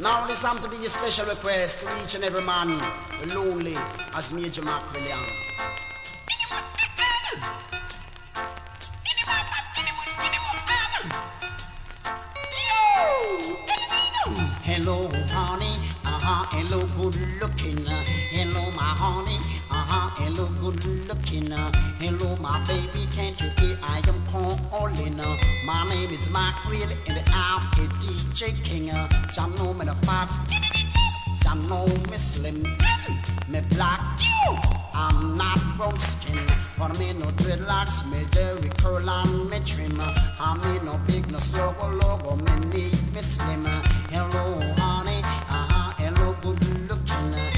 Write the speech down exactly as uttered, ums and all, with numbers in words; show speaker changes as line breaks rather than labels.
Now this has to be a special request to each and every man lonely as Major Mark William. Hello, honey, uh-huh, hello, good looking. uh, Hello, my honey, uh-huh, hello, good looking. uh, Hello, my baby, can't you hear I am calling? uh, My name is Mark Will, and I'm a D J King. uh, Jam no matter what.